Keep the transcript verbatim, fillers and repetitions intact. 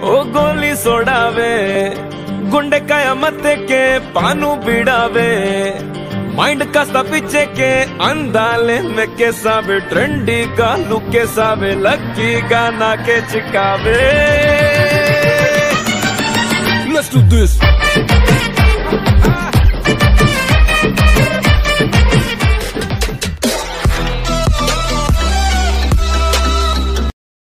ఓ గోలీ సోడావే గుండెకాయ మత్తెకే పాను బిడావే మైండ్ కాస్త పిచ్చెకే అందాలే మెక్కేసావే ట్రెండీగా లుక్కేసావే లక్కీగా నాకే చిక్కావే. Let's do this.